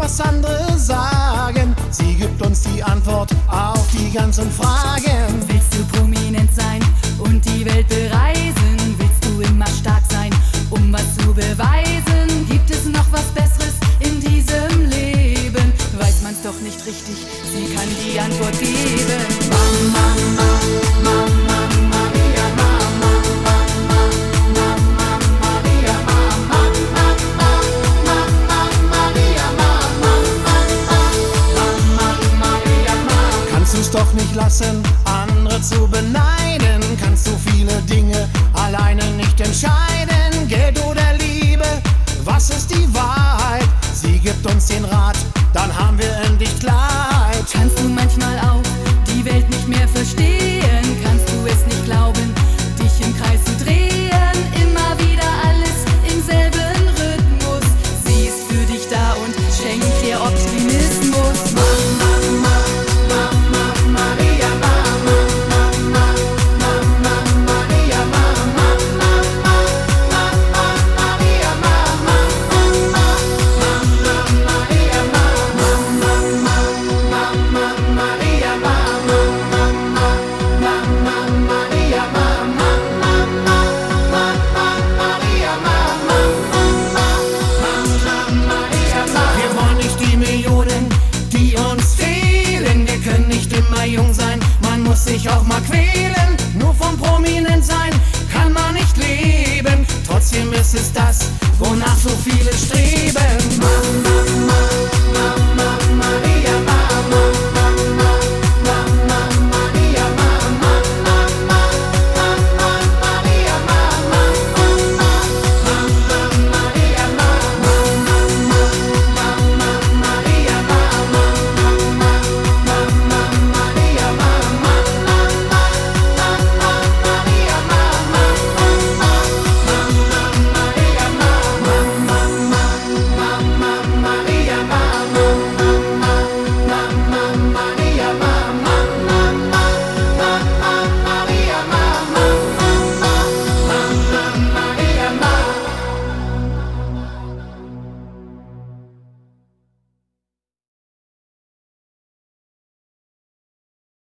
was andere sagen. Sie gibt uns die Antwort auf die ganzen Fragen. Willst du prominent sein und die Welt bereisen? Willst du immer stark sein, um was zu beweisen? Gibt es noch was Besseres in diesem Leben? Weiß man's doch nicht richtig, sie kann die Antwort geben. Mama, Mama, Mama, Maria, Mama, Mama, Mama, Maria, Mama, Mama, Maria, Mama, Mama, Maria, Mama. Kannst du's doch nicht lassen, andere zu beneiden? Kannst du viele Dinge alleine nicht entscheiden? Geld oder Liebe, was ist die Wahrheit? Sie gibt uns den Rat, dann haben wir endlich Klarheit. Kannst du manchmal auch die Welt nicht mehr verstehen? Kannst du es nicht glauben, dich im Kreis zu drehen? Immer wieder alles im selben Rhythmus. Sie ist für dich da und schenkt dir Optimismus. Mama, Mama, Mama, Maria, Mama, Mama, Mama, Maria, Mama, Mama, Mama, Maria, Mama, Mama, Maria, Mama, Mama, Maria, Mama, Mama, Maria, Mama, Maria, Mama. Wir wollen nicht die Millionen, die uns fehlen. Wir können nicht immer jung sein, man muss sich auch mal quälen. Nur vom Prominent sein kann man nicht leben. Trotzdem ist es da